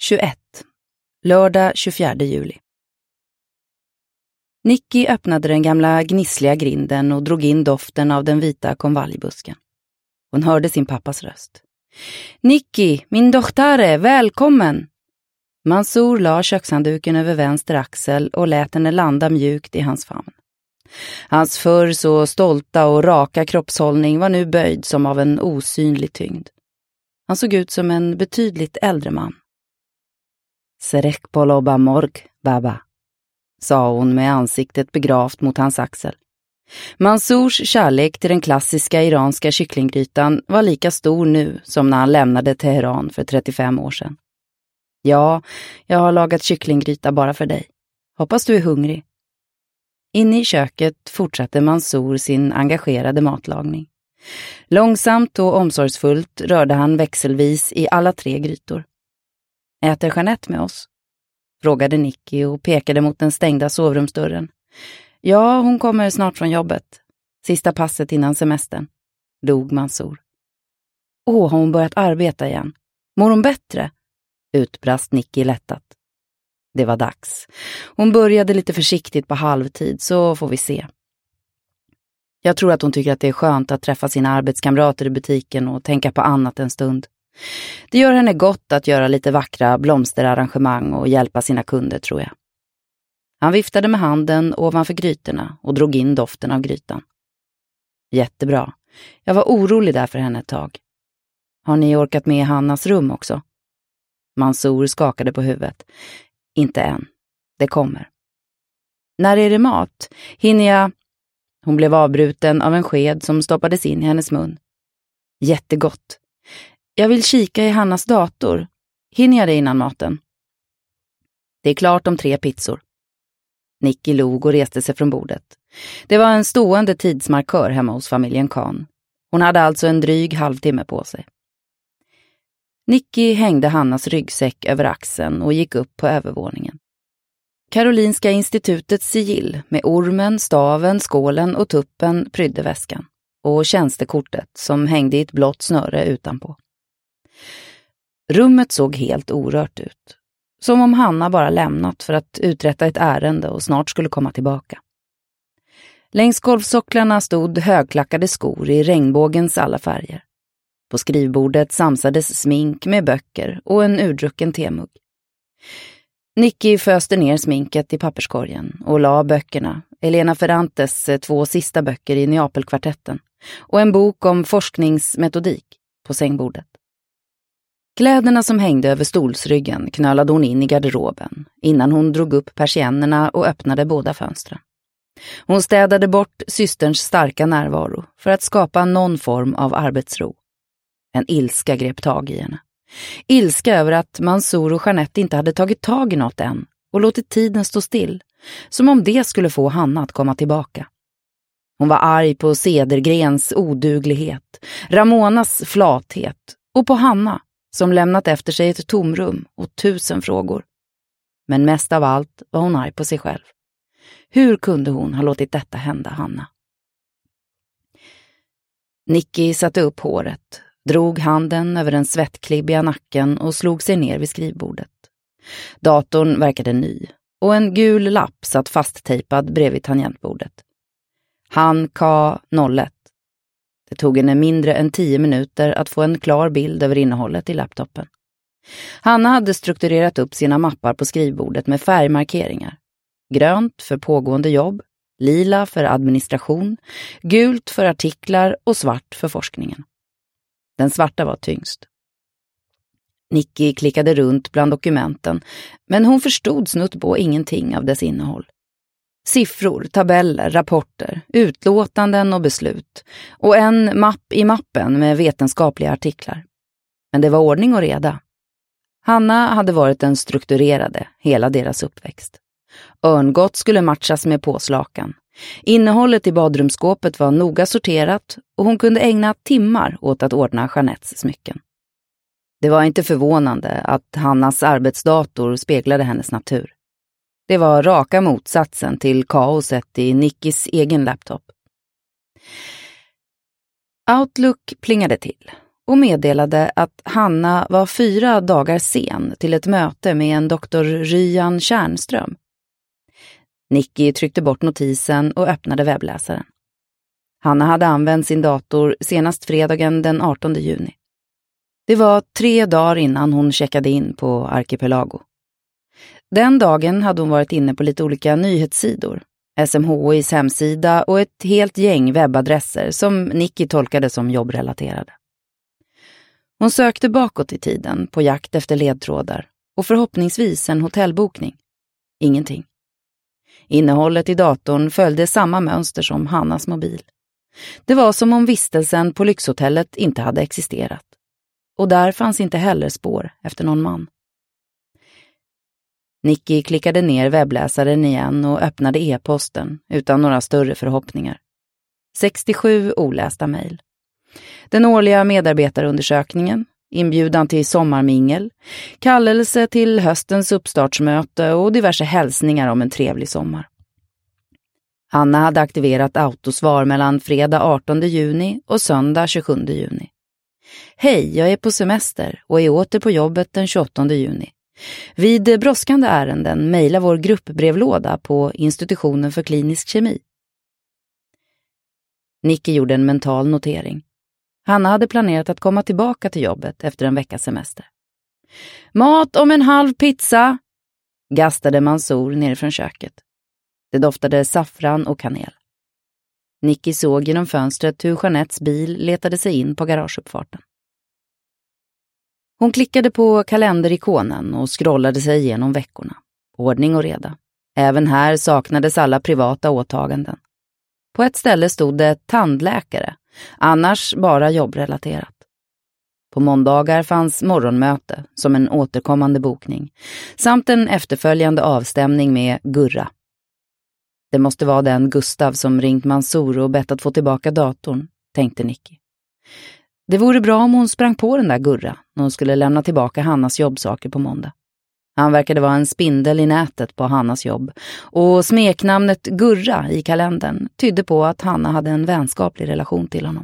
21. Lördag 24 juli. Nicky öppnade den gamla gnissliga grinden och drog in doften av den vita konvaljbusken. Hon hörde sin pappas röst. Nicky, min dottare, välkommen! Mansour la kökshandduken över vänster axel och lät henne landa mjukt i hans famn. Hans förr så stolta och raka kroppshållning var nu böjd som av en osynlig tyngd. Han såg ut som en betydligt äldre man. Serek poloba morg, baba, sa hon med ansiktet begravt mot hans axel. Mansours kärlek till den klassiska iranska kycklinggrytan var lika stor nu som när han lämnade Teheran för 35 år sedan. Ja, jag har lagat kycklinggryta bara för dig. Hoppas du är hungrig. Inne i köket fortsatte Mansour sin engagerade matlagning. Långsamt och omsorgsfullt rörde han växelvis i alla 3 grytor. Äter Jeanette med oss? Frågade Nicky och pekade mot den stängda sovrumsdörren. Ja, hon kommer snart från jobbet. Sista passet innan semestern. Dog Mansour. Har hon börjat arbeta igen? Mår hon bättre? Utbrast Nicky lättat. Det var dags. Hon började lite försiktigt på halvtid, så får vi se. Jag tror att hon tycker att det är skönt att träffa sina arbetskamrater i butiken och tänka på annat en stund. Det gör henne gott att göra lite vackra blomsterarrangemang och hjälpa sina kunder, tror jag. Han viftade med handen ovanför grytorna och drog in doften av grytan. Jättebra. Jag var orolig där för henne ett tag. Har ni orkat med Hannas rum också? Mansour skakade på huvudet. Inte än. Det kommer. När är det mat? Hinner jag... Hon blev avbruten av en sked som stoppades in i hennes mun. Jättegott. Jag vill kika i Hannas dator. Hinner jag det innan maten? Det är klart om 3 pizzor. Nicky log och reste sig från bordet. Det var en stående tidsmarkör hemma hos familjen Khan. Hon hade alltså en dryg halvtimme på sig. Nicky hängde Hannas ryggsäck över axeln och gick upp på övervåningen. Karolinska institutets sigill med ormen, staven, skålen och tuppen prydde väskan och tjänstekortet som hängde i ett blått snöre utanpå. Rummet såg helt orört ut, som om Hanna bara lämnat för att uträtta ett ärende och snart skulle komma tillbaka. Längs golvsocklarna stod högklackade skor i regnbågens alla färger. På skrivbordet samsades smink med böcker och en urdrucken temugg. Nicky föste ner sminket i papperskorgen och la böckerna, Elena Ferrantes 2 sista böcker i Neapelkvartetten och en bok om forskningsmetodik på sängbordet. Kläderna som hängde över stolsryggen knölade hon in i garderoben innan hon drog upp persiennerna och öppnade båda fönstren. Hon städade bort systerns starka närvaro för att skapa någon form av arbetsro. En ilska grep tag i henne. Ilska över att Mansour och Jeanette inte hade tagit tag i något än och låtit tiden stå still, som om det skulle få Hanna att komma tillbaka. Hon var arg på Cedergrens oduglighet, Ramonas flathet och på Hanna som lämnat efter sig ett tomrum och 1000 frågor. Men mest av allt var hon arg på sig själv. Hur kunde hon ha låtit detta hända Hanna? Nicky satte upp håret, drog handen över den svettklibbiga nacken och slog sig ner vid skrivbordet. Datorn verkade ny och en gul lapp satt fasttejpad bredvid tangentbordet. Han K01. Det tog henne mindre än 10 minuter att få en klar bild över innehållet i laptopen. Hanna hade strukturerat upp sina mappar på skrivbordet med färgmarkeringar. Grönt för pågående jobb, lila för administration, gult för artiklar och svart för forskningen. Den svarta var tyngst. Nicky klickade runt bland dokumenten, men hon förstod snutt på ingenting av dess innehåll. Siffror, tabeller, rapporter, utlåtanden och beslut och en mapp i mappen med vetenskapliga artiklar. Men det var ordning och reda. Hanna hade varit den strukturerade hela deras uppväxt. Örngott skulle matchas med påslakan. Innehållet i badrumsskåpet var noga sorterat och hon kunde ägna timmar åt att ordna Jeanettes smycken. Det var inte förvånande att Hannas arbetsdator speglade hennes natur. Det var raka motsatsen till kaoset i Nickys egen laptop. Outlook plingade till och meddelade att Hanna var 4 dagar sen till ett möte med en doktor Ryan Tjärnström. Nicky tryckte bort notisen och öppnade webbläsaren. Hanna hade använt sin dator senast fredagen den 18 juni. Det var 3 dagar innan hon checkade in på Archipelago. Den dagen hade hon varit inne på lite olika nyhetssidor, SMHIs hemsida och ett helt gäng webbadresser som Nicky tolkade som jobbrelaterade. Hon sökte bakåt i tiden på jakt efter ledtrådar och förhoppningsvis en hotellbokning. Ingenting. Innehållet i datorn följde samma mönster som Hannas mobil. Det var som om vistelsen på lyxhotellet inte hade existerat. Och där fanns inte heller spår efter någon man. Nicky klickade ner webbläsaren igen och öppnade e-posten utan några större förhoppningar. 67 olästa mejl. Den årliga medarbetarundersökningen, inbjudan till sommarmingel, kallelse till höstens uppstartsmöte och diverse hälsningar om en trevlig sommar. Hanna hade aktiverat autosvar mellan fredag 18 juni och söndag 27 juni. Hej, jag är på semester och är åter på jobbet den 28 juni. Vid brådskande ärenden mejla vår gruppbrevlåda på Institutionen för klinisk kemi. Nicky gjorde en mental notering. Hanna hade planerat att komma tillbaka till jobbet efter en veckas semester. Mat om en halv pizza, gastade Mansour nerifrån köket. Det doftade saffran och kanel. Nicky såg genom fönstret hur Jeanettes bil letade sig in på garageuppfarten. Hon klickade på kalenderikonen och scrollade sig igenom veckorna. Ordning och reda. Även här saknades alla privata åtaganden. På ett ställe stod det tandläkare, annars bara jobbrelaterat. På måndagar fanns morgonmöte som en återkommande bokning, samt en efterföljande avstämning med Gurra. Det måste vara den Gustav som ringt Mansour och bett att få tillbaka datorn, tänkte Nicky. Det vore bra om hon sprang på den där Gurra när hon skulle lämna tillbaka Hannas jobbsaker på måndag. Han verkade vara en spindel i nätet på Hannas jobb och smeknamnet Gurra i kalendern tydde på att Hanna hade en vänskaplig relation till honom.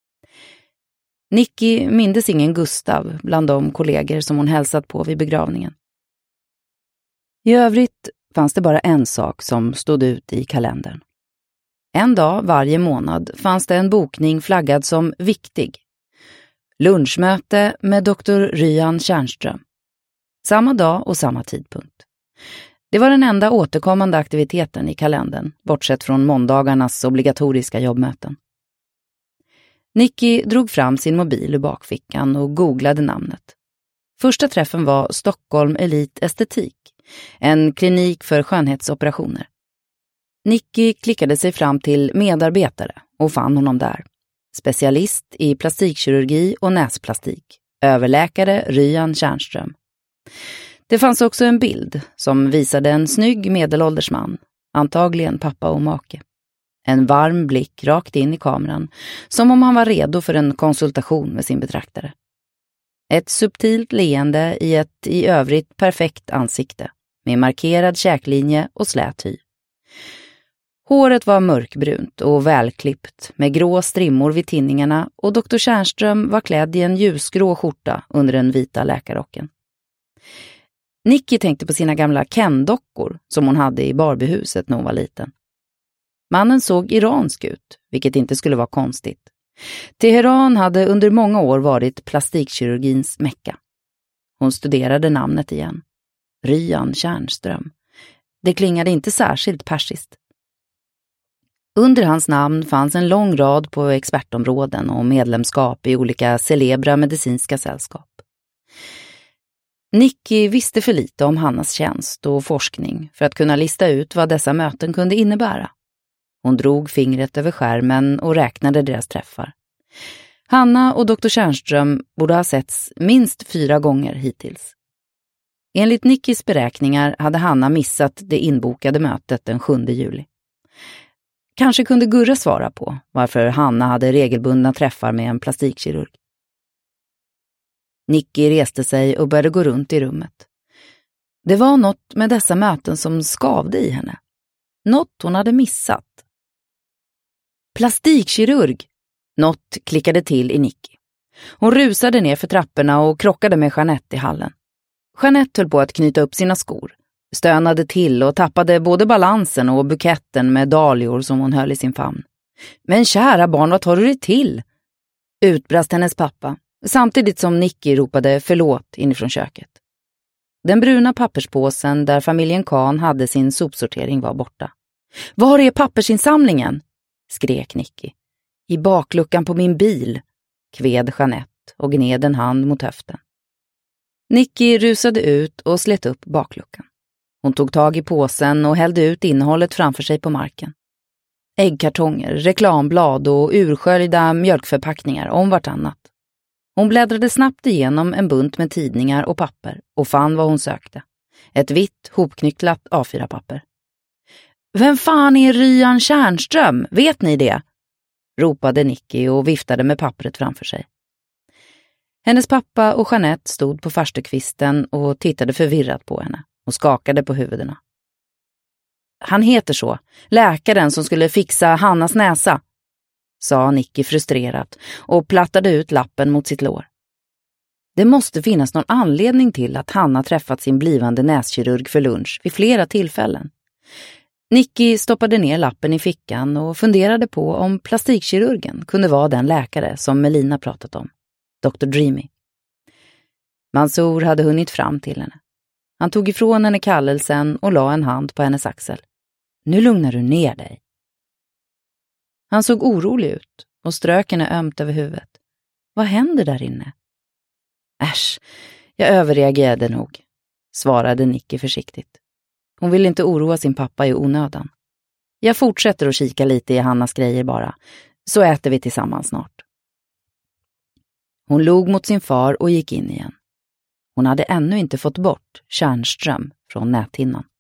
Nicky mindes ingen Gustav bland de kollegor som hon hälsat på vid begravningen. I övrigt fanns det bara en sak som stod ut i kalendern. En dag varje månad fanns det en bokning flaggad som viktig. Lunchmöte med doktor Ryan Tjärnström. Samma dag och samma tidpunkt. Det var den enda återkommande aktiviteten i kalendern, bortsett från måndagarnas obligatoriska jobbmöten. Nicky drog fram sin mobil ur bakfickan och googlade namnet. Första träffen var Stockholm Elite Estetik, en klinik för skönhetsoperationer. Nicky klickade sig fram till medarbetare och fann honom där. Specialist i plastikkirurgi och näsplastik. Överläkare Ryan Tjärnström. Det fanns också en bild som visade en snygg medelålders man, antagligen pappa och make. En varm blick rakt in i kameran, som om han var redo för en konsultation med sin betraktare. Ett subtilt leende i ett i övrigt perfekt ansikte, med markerad käklinje och slät hy. Håret var mörkbrunt och välklippt med grå strimmor vid tinningarna och doktor Tjärnström var klädd i en ljusgrå skjorta under den vita läkarrocken. Nicky tänkte på sina gamla Ken-dockor som hon hade i Barbiehuset när hon var liten. Mannen såg iransk ut, vilket inte skulle vara konstigt. Teheran hade under många år varit plastikkirurgins mecka. Hon studerade namnet igen. Ryan Tjärnström. Det klingade inte särskilt persiskt. Under hans namn fanns en lång rad på expertområden och medlemskap i olika celebra medicinska sällskap. Nicky visste för lite om Hannas tjänst och forskning för att kunna lista ut vad dessa möten kunde innebära. Hon drog fingret över skärmen och räknade deras träffar. Hanna och doktor Tjärnström borde ha setts minst 4 gånger hittills. Enligt Nickys beräkningar hade Hanna missat det inbokade mötet den 7 juli. Kanske kunde Gurra svara på varför Hanna hade regelbundna träffar med en plastikkirurg. Nicky reste sig och började gå runt i rummet. Det var något med dessa möten som skavde i henne. Något hon hade missat. Plastikkirurg! Något klickade till i Nicky. Hon rusade ner för trapporna och krockade med Jeanette i hallen. Jeanette höll på att knyta upp sina skor, stönade till och tappade både balansen och buketten med dahlior som hon höll i sin famn. Men kära barn, vad tar du dig till? Utbrast hennes pappa, samtidigt som Nicky ropade förlåt inifrån köket. Den bruna papperspåsen där familjen Kahn hade sin sopsortering var borta. Var är pappersinsamlingen? Skrek Nicky. I bakluckan på min bil, kved Jeanette och gned en hand mot höften. Nicky rusade ut och slet upp bakluckan. Hon tog tag i påsen och hällde ut innehållet framför sig på marken. Äggkartonger, reklamblad och ursköljda mjölkförpackningar om vartannat. Hon bläddrade snabbt igenom en bunt med tidningar och papper och fann vad hon sökte. Ett vitt, hopknycklat A4-papper. Vem fan är Ryan Tjärnström? Vet ni det? Ropade Nicky och viftade med pappret framför sig. Hennes pappa och Jeanette stod på farstukvisten och tittade förvirrat på henne och skakade på huvudena. Han heter så, läkaren som skulle fixa Hannas näsa, sa Nicky frustrerat och plattade ut lappen mot sitt lår. Det måste finnas någon anledning till att Hanna träffat sin blivande näskirurg för lunch vid flera tillfällen. Nicky stoppade ner lappen i fickan och funderade på om plastikkirurgen kunde vara den läkare som Melina pratat om, Dr. Dreamy. Mansour hade hunnit fram till henne. Han tog ifrån henne kallelsen och la en hand på hennes axel. Nu lugnar du ner dig. Han såg orolig ut och strök henne ömt över huvudet. Vad händer där inne? Äsch, jag överreagerade nog, svarade Nicky försiktigt. Hon ville inte oroa sin pappa i onödan. Jag fortsätter att kika lite i Hannas grejer bara, så äter vi tillsammans snart. Hon log mot sin far och gick in igen. Hon hade ännu inte fått bort Tjärnström från näthinnan.